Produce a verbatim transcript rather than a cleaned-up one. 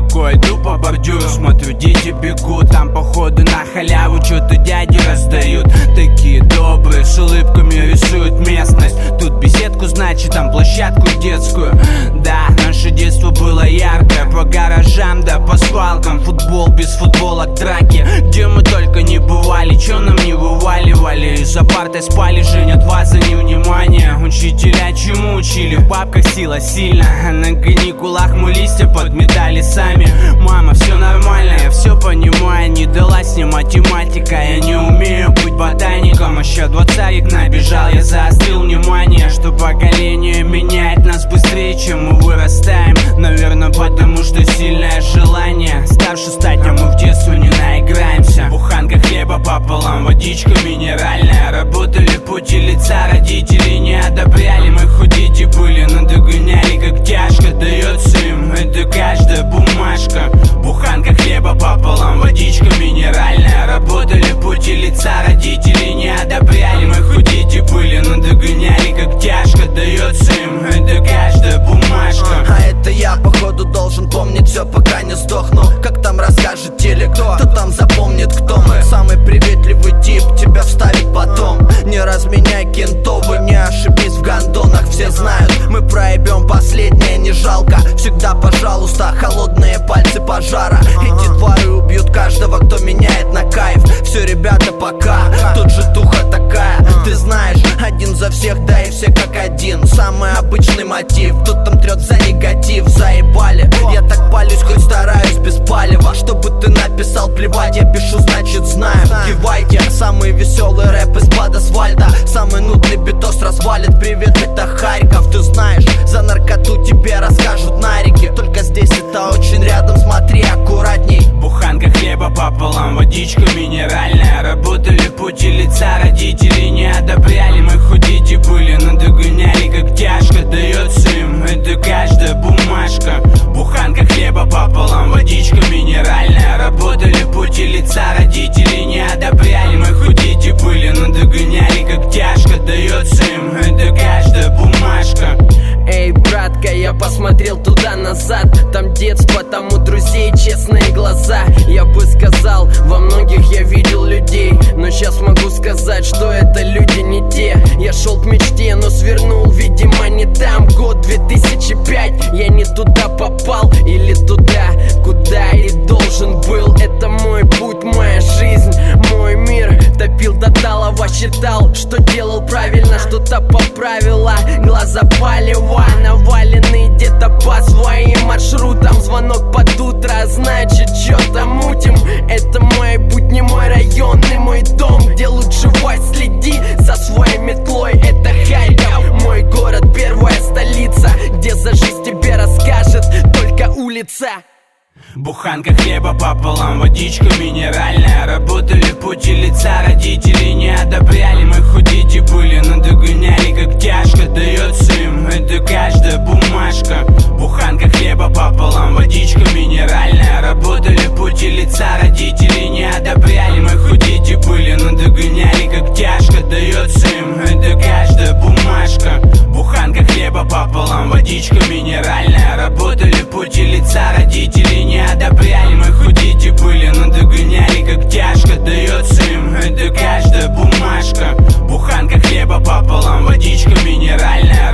рукой, иду по бордюру, смотрю, дети бегут, там походу на халяву что-то дяди раздают. Такие добрые, с улыбками рисуют местность. Тут беседку, значит, там площадку детскую. Да, наше детство было яркое, по гаражам, да по свалкам. Футбол без футболок, драки, где мы только не бывали, чё нам не вываливали. За партой спали, женят вас за невнимание. Учителя чему учили, в бабках сила сильно, а на каникулах мы листья подметали сами. Мама, все нормально, я все понимаю, не далась мне математика. Я не умею быть ботаником, еще двадцатик набежал, я заострил внимание, что поколение меняет нас быстрее, чем мы вырастаем. Наверное, потому что сильное желание старше стать, а мы в детстве не наиграемся. Буханка хлеба пополам, водичка минеральная. Работали пути лица, родители не одобряли. Мы худите были, но догоняли, как тяжко дается им это каждая бумажка. Буханка хлеба пополам, водичка минеральная. Работали пути лица, родители не одобряли. Мы худите были, но догоняли, как тяжко дается им это каждая бумажка. А это я, походу, должен помнить все, пока не сдохну. Как там расскажет телек, кто там запомнит, кто мы. Самый приветливый тип, тебя вставить потом. Не разменяй кентовы, не ошибись в гондонах. Все знают, мы проебем последнее, не жалко. Всегда, пожалуйста, холодные пальцы пожара. Эти твари убьют каждого, кто меняет на кайф. Все, ребята, пока, тут же туха такая. Ты знаешь, один за всех, да и все как один. Самый обычный мотив, кто там трет за негатив. Заебали, я так палюсь, хоть стараюсь без палева. Чтобы ты написал, плевать, я пишу, значит знаю. Кивайте, самый веселый рэп из-под асфальта. Самый нудный битос развалит, привет, это Харьков. Ты знаешь, за наркоту тебе расскажут на реке. Только здесь это очень рядом, смотри аккуратней. Буханка хлеба пополам, водичка минеральная. Работали пути лица, родители не одобряли. Мы худите были, но догоняли, как тяжко дается им это каждая бумажка. Буханка хлеба пополам, водичка минеральная. Работали пути лица, родители не одобряли. Мы худите были, но догоняли, как тяжко дается им это каждая бумажка. Эй, братка, я посмотрел туда-назад. Там детство, там у друзей честные глаза. Я бы сказал, во многих я видел людей, но сейчас могу сказать, что это люди не те. Я шел к мечте, но свернул, видимо, не там. Год две тысячи пятый, я не туда попал. Или туда, куда и должен был. Это мой путь, моя жизнь, мой мир. Топил до талого, считал, что делал правильно, что-то поправила. Глаза палева, навалены где-то по своим маршрутам. Звонок под утро, значит, что-то мутим. Это мой путь, не мой район, не мой дом, где лучше вась, следи за своей метлой. Это Харьков, мой город, первая столица, где за жизнь тебе расскажет только улица. Буханка хлеба пополам, водичка минеральная. Работали пути лица, родители не одобряли. Мы худите были, но догоняли, как тяжко дается им это каждая бумажка. Буханка хлеба пополам, водичка минеральная. Работали пути лица, родители не одобряли. Мы худите были, но догоняли, как тяжко дается им это каждая бумажка. Буханка хлеба пополам, водичка минеральная. Работали пути лица, родители не одобряли. Мы худите были, но догоняли, как тяжко дается им это каждая бумажка. Буханка хлеба пополам, водичка минеральная.